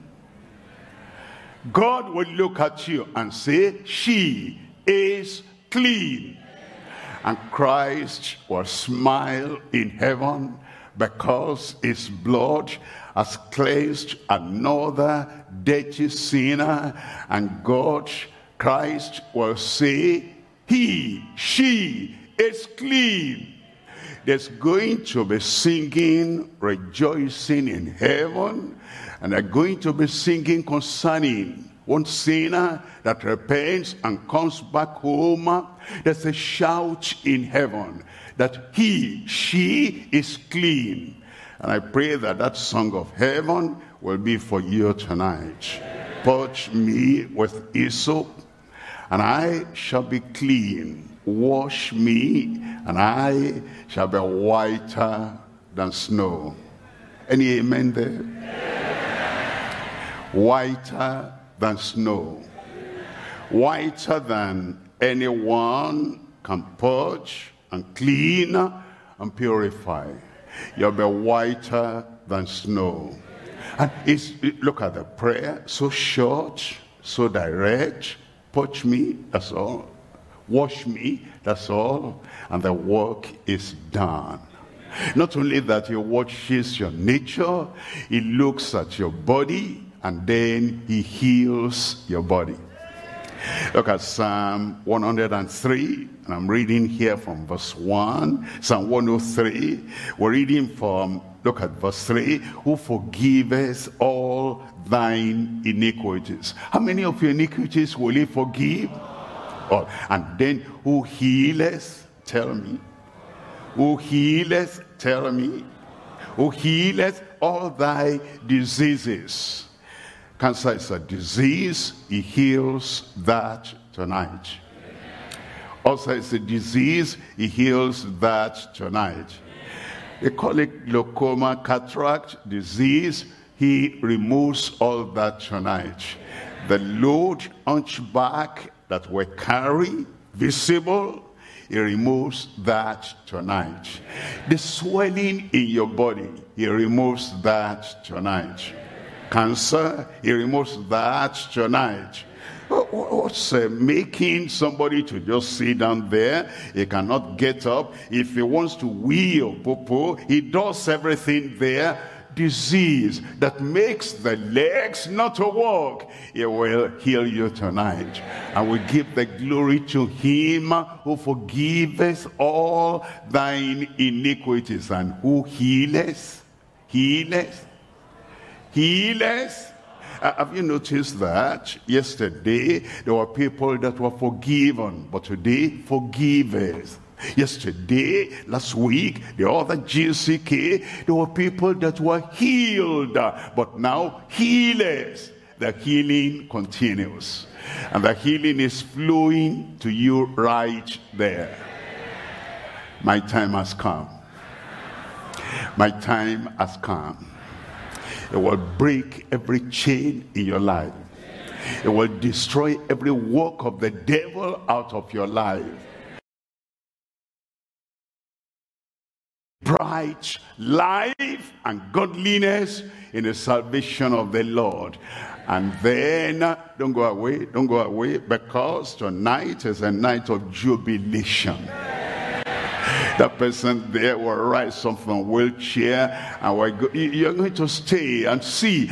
God will look at you and say, she is clean. And Christ will smile in heaven, because his blood has cleansed another dirty sinner. And God, Christ will say, she is clean. There's going to be singing, rejoicing in heaven. And they're going to be singing concerning one sinner that repents and comes back home. There's a shout in heaven that she is clean. And I pray that that song of heaven will be for you tonight. Purge me with hyssop, and I shall be clean. Wash me, and I shall be whiter than snow. Any amen there? Whiter than snow. Whiter than anyone can purge and clean and purify. You'll be whiter than snow. And look at the prayer, so short, so direct. Purge me, that's all. Wash me, that's all. And the work is done. Not only that, he watches your nature, he looks at your body, and then he heals your body. Look at Psalm 103, and I'm reading here from verse 1. Psalm 103, we're reading from, look at verse 3. Who forgiveth all thine iniquities? How many of your iniquities will he forgive? All. And then who healeth? Tell me. Who healeth? Tell me. Who healeth all thy diseases? Cancer is a disease. He heals that tonight. Also, it's a disease. He heals that tonight. They call it glaucoma, cataract disease. He removes all that tonight. The load, hunchback that we carry, visible, he removes that tonight. The swelling in your body, he removes that tonight. Cancer, he removes that tonight. What's making somebody to just sit down there? He cannot get up. If he wants to wee or poo-poo, he does everything there. Disease that makes the legs not to walk, he will heal you tonight. And we give the glory to him who forgiveth all thine iniquities, and who healeth. Have you noticed that yesterday there were people that were forgiven, but today forgiveth? Yesterday, last week, the other GCK, there were people that were healed, but now healers. The healing continues, and the healing is flowing to you right there. My time has come. My time has come. It will break every chain in your life. It will destroy every work of the devil out of your life. bright life and godliness in the salvation of the Lord. And then, don't go away, because tonight is a night of jubilation. That person there will rise up from a wheelchair, and you're going to stay and see.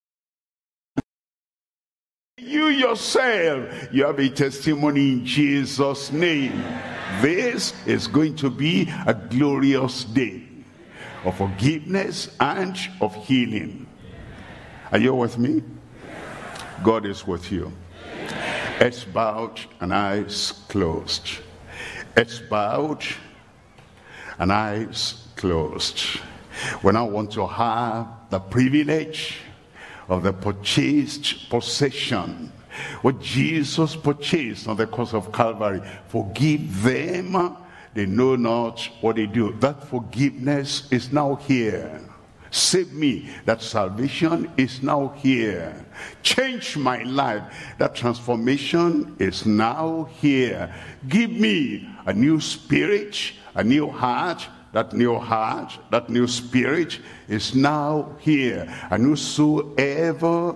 You yourself, you have a testimony in Jesus' name. This is going to be a glorious day of forgiveness and of healing. Are you with me? God is with you. Heads bowed and eyes closed. Heads bowed and eyes closed. When I want to have the privilege of the purchased possession, what Jesus purchased on the cross of Calvary, forgive them, they know not what they do. That forgiveness is now here. Save me, that salvation is now here. Change my life, that transformation is now here. Give me a new spirit, a new heart. That new spirit is now here. And whosoever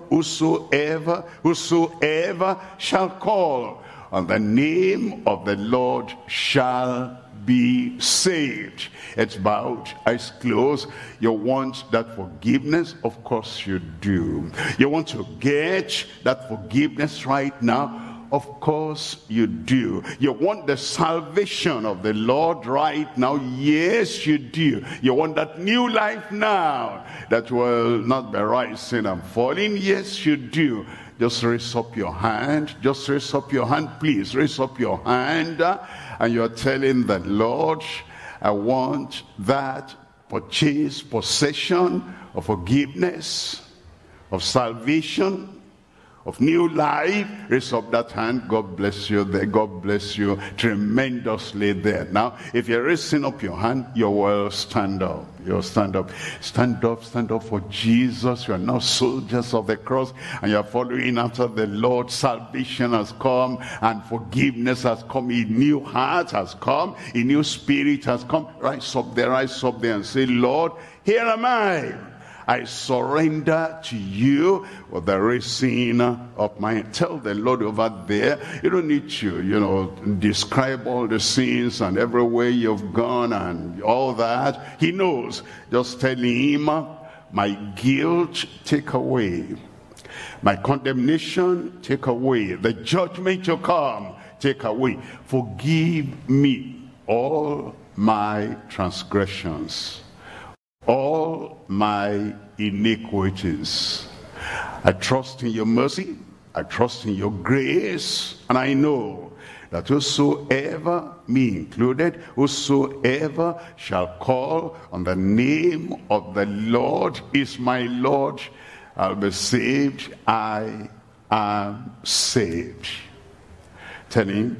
shall call on the name of the Lord shall be saved. It's bowed, eyes closed. You want that forgiveness? Of course you do. You want to get that forgiveness right now? Of course you do. You want the salvation of the Lord right now? Yes, you do. You want that new life now that will not be rising and falling? Yes, you do. Just raise up your hand. Just raise up your hand, please. Raise up your hand. And you're telling the Lord, I want that purchased possession of forgiveness, of salvation, of new life. Raise up that hand. God bless you there. God bless you tremendously there. Now, if you're raising up your hand, you will stand up. You'll stand up. Stand up for Jesus. You are now soldiers of the cross, and you are following after the Lord. Salvation has come, and forgiveness has come. A new heart has come. A new spirit has come. Rise up there, and say, Lord, here am I. I surrender to you with the raising of my hand. Tell the Lord over there. You don't need to, describe all the sins and everywhere you've gone and all that. He knows. Just tell him, my guilt, take away. My condemnation, take away. The judgment to come, take away. Forgive me all my transgressions, all my iniquities. I trust in your mercy, I trust in your grace, and I know that whosoever, me included, whosoever shall call on the name of the Lord is my Lord, I'll be saved. I am saved. Tell him,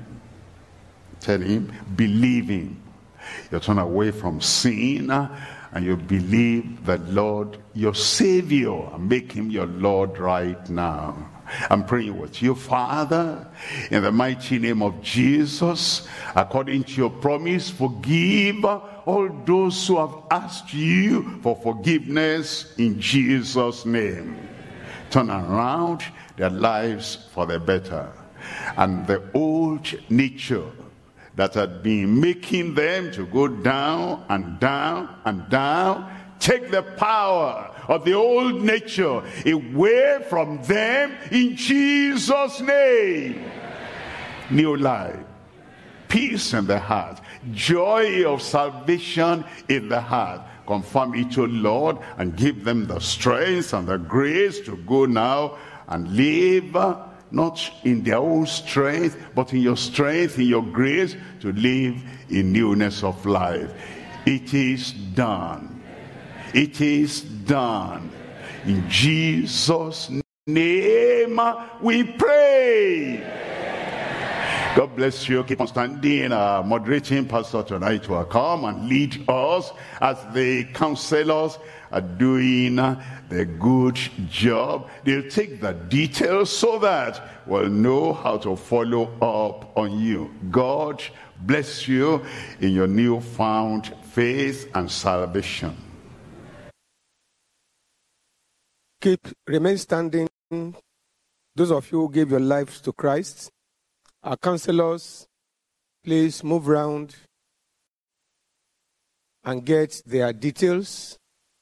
believe him. You turn away from sin and you believe that Lord, your Savior, and make him your Lord right now. I'm praying with you, Father, in the mighty name of Jesus, according to your promise, forgive all those who have asked you for forgiveness in Jesus' name. Turn around their lives for the better. And the old nature that had been making them to go down and down and down, take the power of the old nature away from them in Jesus' name. New life, peace in the heart, joy of salvation in the heart. Confirm it, O Lord, and give them the strength and the grace to go now and live not in their own strength, but in your strength, in your grace, to live in newness of life. It is done. It is done. In Jesus' name we pray. God bless you. Keep on standing. Moderating pastor tonight will come and lead us as the counselors are doing the good job. They'll take the details so that we'll know how to follow up on you. God bless you in your newfound faith and salvation. Remain standing. Those of you who gave your lives to Christ, our counselors, please move around and get their details.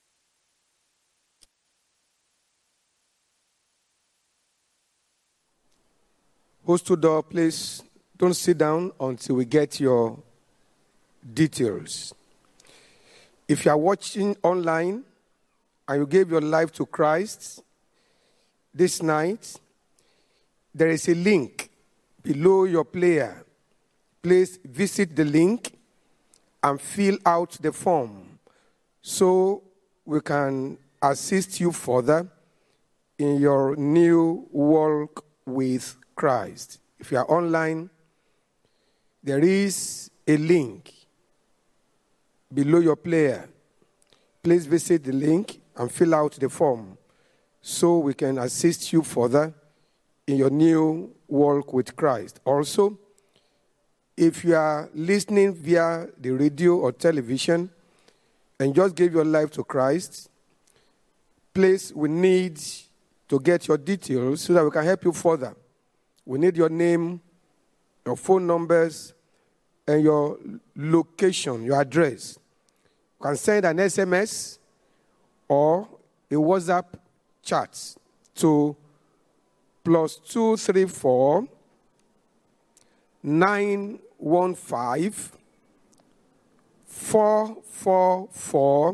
Who stood up, please don't sit down until we get your details. If you are watching online and you gave your life to Christ this night, there is a link below your player. Please visit the link and fill out the form so we can assist you further in your new walk with Christ. If you are online, there is a link below your player. Please visit the link and fill out the form so we can assist you further in your new walk with Christ. Also, if you are listening via the radio or television and just gave your life to Christ, please, we need to get your details so that we can help you further. We need your name, your phone numbers, and your location, your address. You can send an SMS or a WhatsApp chat to +234 915 444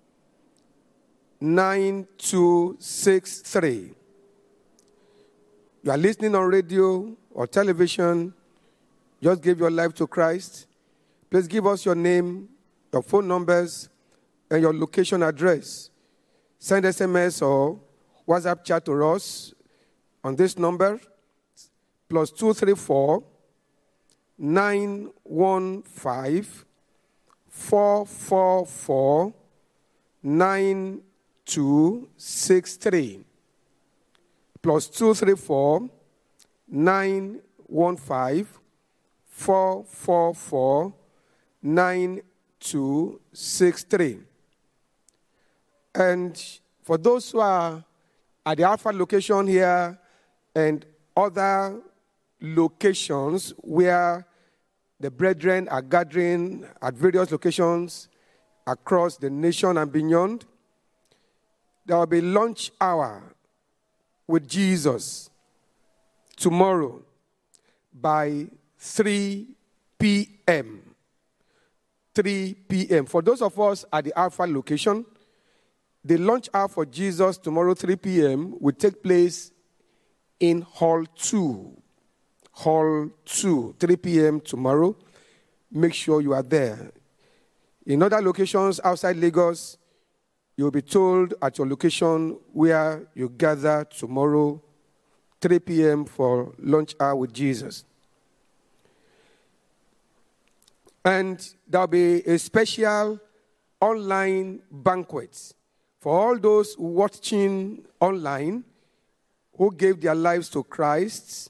9263. You are listening on radio or television, just give your life to Christ. Please give us your name, your phone numbers, and your location address. Send SMS or WhatsApp chat to us on this number, +234 915 444 9263. +234 915 444 9263. And for those who are at the Alpha location here and other locations where the brethren are gathering at various locations across the nation and beyond, there will be lunch hour with Jesus tomorrow by 3 p.m. 3 p.m. For those of us at the Alpha location, the lunch hour for Jesus tomorrow 3 p.m. will take place in Hall 2. Hall 2, 3 p.m. tomorrow. Make sure you are there. In other locations outside Lagos, you'll be told at your location where you gather tomorrow, 3 p.m. for lunch hour with Jesus. And there'll be a special online banquet for all those watching online who gave their lives to Christ.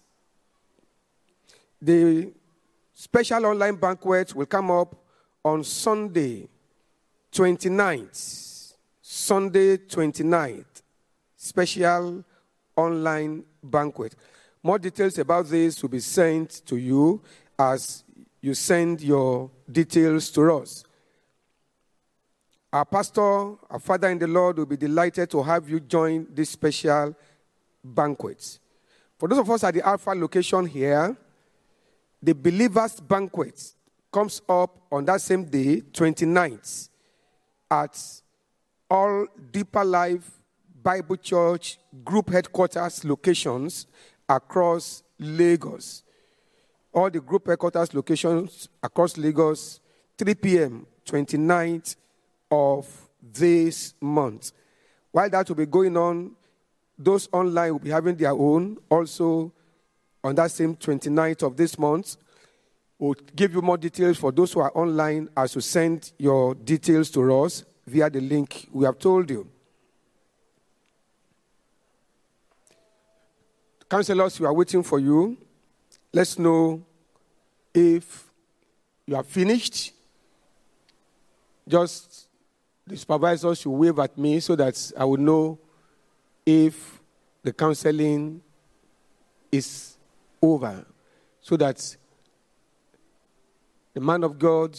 The special online banquet will come up on Sunday 29th. Sunday 29th. Special online banquet. More details about this will be sent to you as you send your details to us. Our pastor, our father in the Lord, will be delighted to have you join this special banquet. For those of us at the Alpha location here, the Believers Banquet comes up on that same day, 29th, at all Deeper Life Bible Church group headquarters locations across Lagos. All the group headquarters locations across Lagos, 3 p.m., 29th of this month. While that will be going on, those online will be having their own. Also, on that same 29th of this month, we'll give you more details for those who are online as you send your details to us via the link we have told you. Counselors, we are waiting for you. Let's know if you are finished, just the supervisor should wave at me so that I will know if the counseling is over, so that the man of God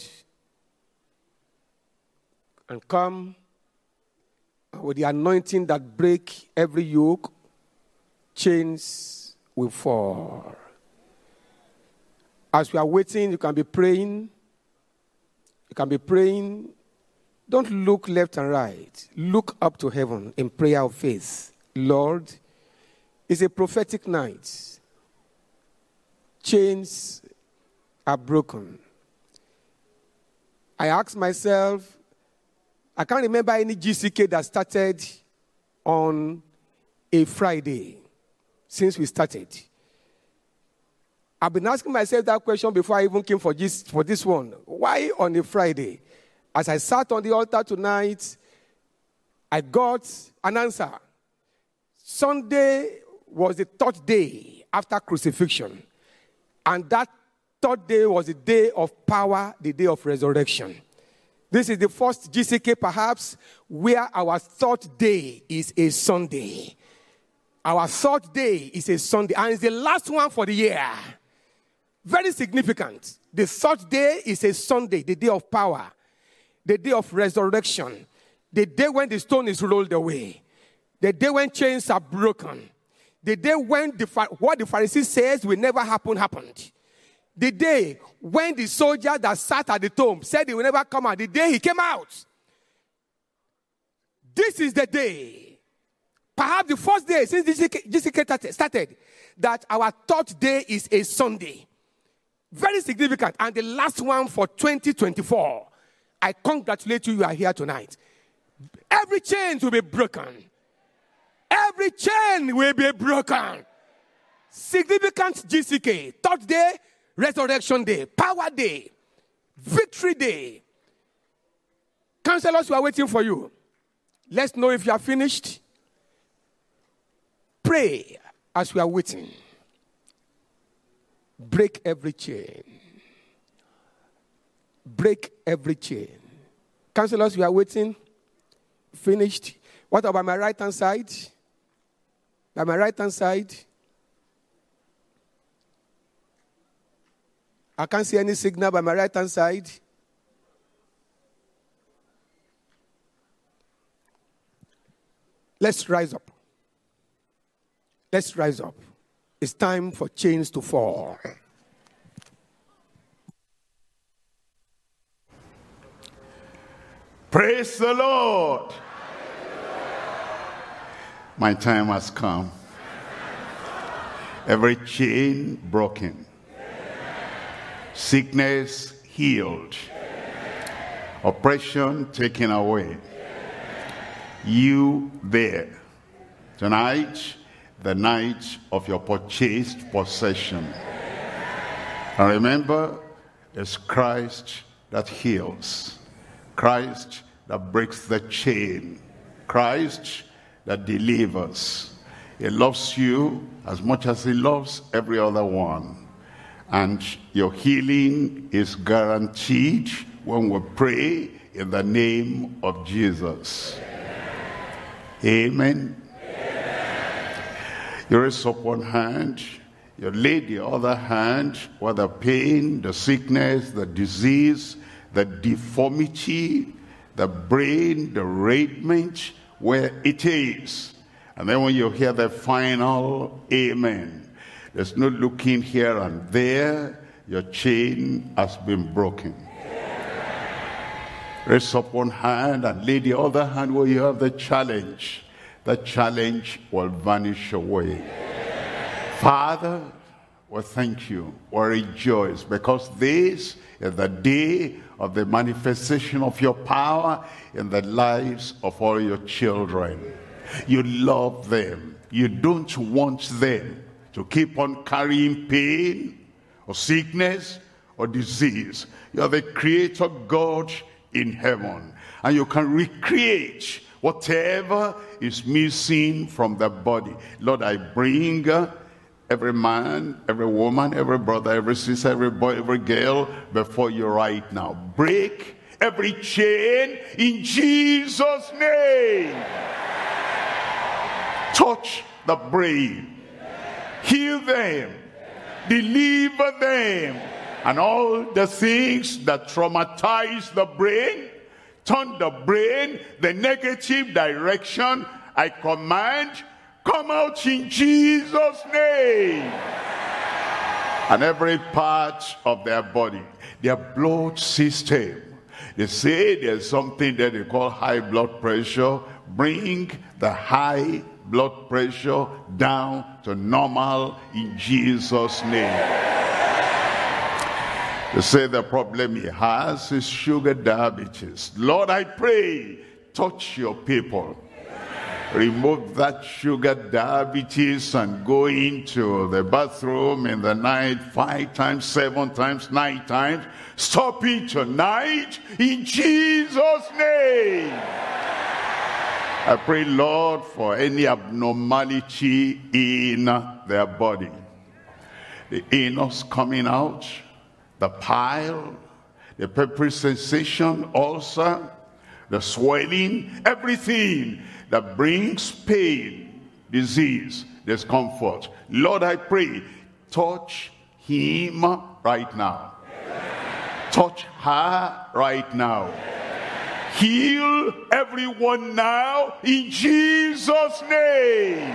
can come with the anointing that break every yoke, chains will fall. As we are waiting, you can be praying. You can be praying. Don't look left and right. Look up to heaven in prayer of faith. Lord, it's a prophetic night. Chains are broken. I ask myself, I can't remember any GCK that started on a Friday since we started. I've been asking myself that question before I even came for this one. Why on a Friday? As I sat on the altar tonight, I got an answer. Sunday was the third day after crucifixion. And that third day was the day of power, the day of resurrection. This is the first GCK perhaps where our third day is a Sunday. Our third day is a Sunday. And it's the last one for the year. Very significant. The third day is a Sunday, the day of power, the day of resurrection, the day when the stone is rolled away, the day when chains are broken, the day when what the Pharisee says will never happen, happened. The day when the soldier that sat at the tomb said he will never come out, the day he came out. This is the day, perhaps the first day since GCK started, that our third day is a Sunday. Very significant. And the last one for 2024. I congratulate you, you are here tonight. Every chain will be broken. Every chain will be broken. Significant GCK. Third day, resurrection day, power day, victory day. Counselors, we are waiting for you. Let's know if you are finished. Pray as we are waiting. Break every chain. Break every chain. Counselors, we are waiting. Finished. What about my right hand side? By my right hand side? I can't see any signal by my right hand side. Let's rise up. Let's rise up. It's time for chains to fall. Praise the Lord. My time has come. Every chain broken. Sickness healed. Oppression taken away. You there. Tonight, the night of your purchased possession. And remember, it's Christ that heals. Christ that breaks the chain. Christ that delivers. He loves you as much as he loves every other one. And your healing is guaranteed when we pray in the name of Jesus. Amen. You raise up one hand, you lay the other hand where the pain, the sickness, the disease, the deformity, the brain, the derailment, where it is. And then when you hear the final amen, there's no looking here and there, your chain has been broken. Raise up one hand and lay the other hand where you have the challenge. The challenge will vanish away. Father, we thank you. We rejoice because this is the day of the manifestation of your power in the lives of all your children. You love them. You don't want them to keep on carrying pain or sickness or disease. You are the creator God in heaven, and you can recreate whatever is missing from the body. Lord, I bring every man, every woman, every brother, every sister, every boy, every girl before you right now. Break every chain in Jesus' name. Touch the brain. Heal them. Deliver them. And all the things that traumatize the brain, turn the brain the negative direction, I command, come out in Jesus' name. And every part of their body, their blood system, they say there's something that they call high blood pressure. Bring the high blood pressure down to normal in Jesus' name. They say the problem he has is sugar diabetes. Lord, I pray, touch your people. Remove that sugar diabetes and go into the bathroom in the night 5 times, 7 times, 9 times. Stop it tonight in Jesus' name. I pray, Lord, for any abnormality in their body. The anus coming out, the pile, the peppery sensation, ulcer, the swelling, everything that brings pain, disease, discomfort. Lord, I pray, touch him right now. Touch her right now. Heal everyone now in Jesus' name.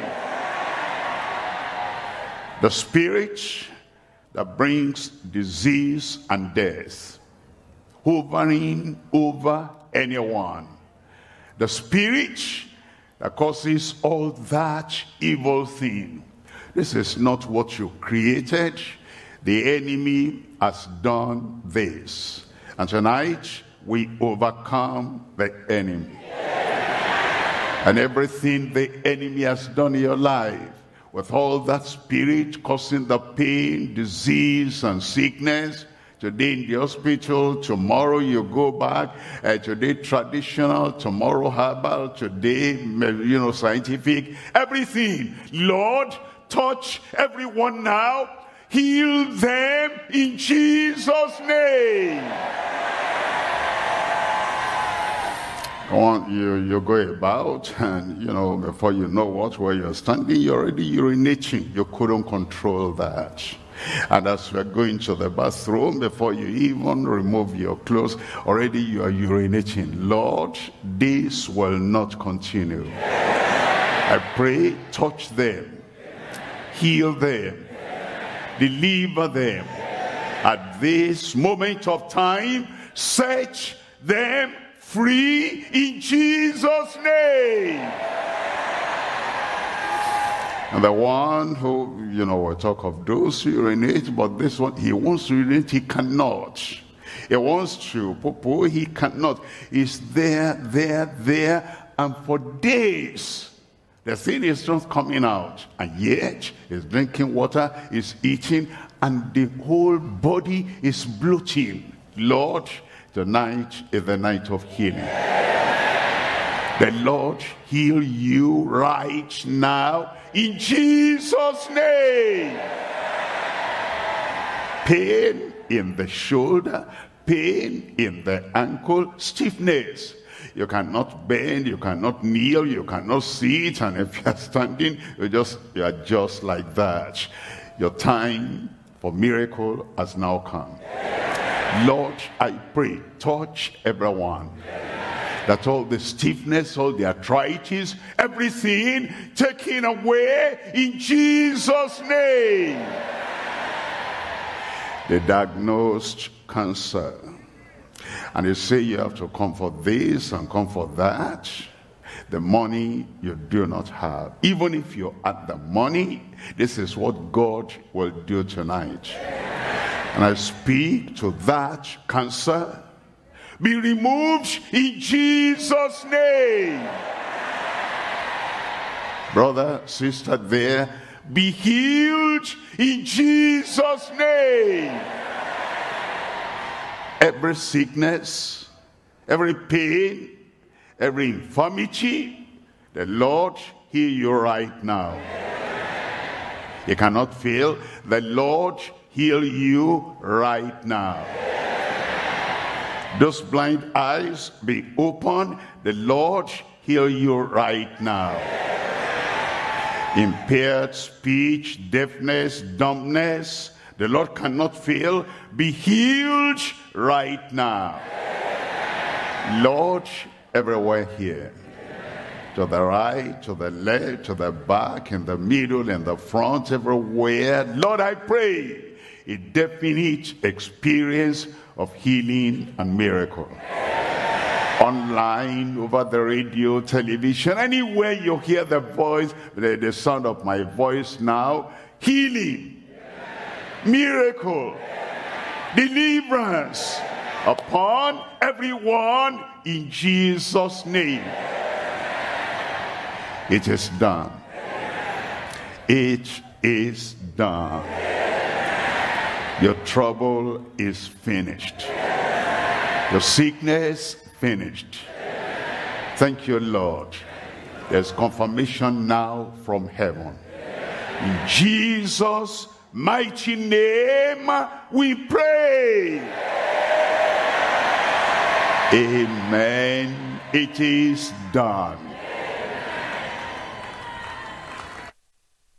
The spirit that brings disease and death, hovering over anyone. The spirit that causes all that evil thing. This is not what you created. The enemy has done this. And tonight, we overcome the enemy. And everything the enemy has done in your life, with all that spirit causing the pain, disease, and sickness, today in the hospital, tomorrow you go back, today traditional, tomorrow herbal, today, scientific, everything. Lord, touch everyone now. Heal them in Jesus' name. You go about and, before you know where you're standing, you're already urinating. You couldn't control that. And as we're going to the bathroom, before you even remove your clothes, already you are urinating. Lord, this will not continue. I pray, touch them, heal them, deliver them. At this moment of time, set them free in Jesus' name. And the one who, we talk of those who urinate, but this one, he wants to urinate, he cannot. He wants to poo-poo, he cannot. He's there, and for days, the thing is not coming out. And yet, he's drinking water, he's eating, and the whole body is bloating. Lord, tonight is the night of healing. The Lord heal you right now in Jesus' name. Pain in the shoulder, pain in the ankle, stiffness. You cannot bend, you cannot kneel, you cannot sit, and if you are standing, you are just like that. Your time for miracle has now come. Lord, I pray, touch everyone. That all the stiffness, all the arthritis, everything taken away in Jesus' name. They diagnosed cancer. And they say you have to come for this and come for that. The money you do not have. Even if you add the money, this is what God will do tonight. And I speak to that cancer. Be removed in Jesus' name. Brother, sister there, be healed in Jesus' name. Every sickness, every pain, every infirmity, the Lord heal you right now. It cannot fail. The Lord heal you right now. Those blind eyes be open. The Lord heal you right now. Impaired speech, deafness, dumbness, the Lord cannot fail. Be healed right now. Lord, everywhere here, to the right, to the left, to the back, in the middle, in the front, everywhere. Lord, I pray a definite experience of healing and miracle. Online, over the radio, television, anywhere you hear the voice, the sound of my voice now, healing, miracle, deliverance upon everyone in Jesus' name. It is done. It is done. Your trouble is finished. Your sickness finished. Thank you, Lord. There's confirmation now from heaven. In Jesus' mighty name we pray. Amen. It is done.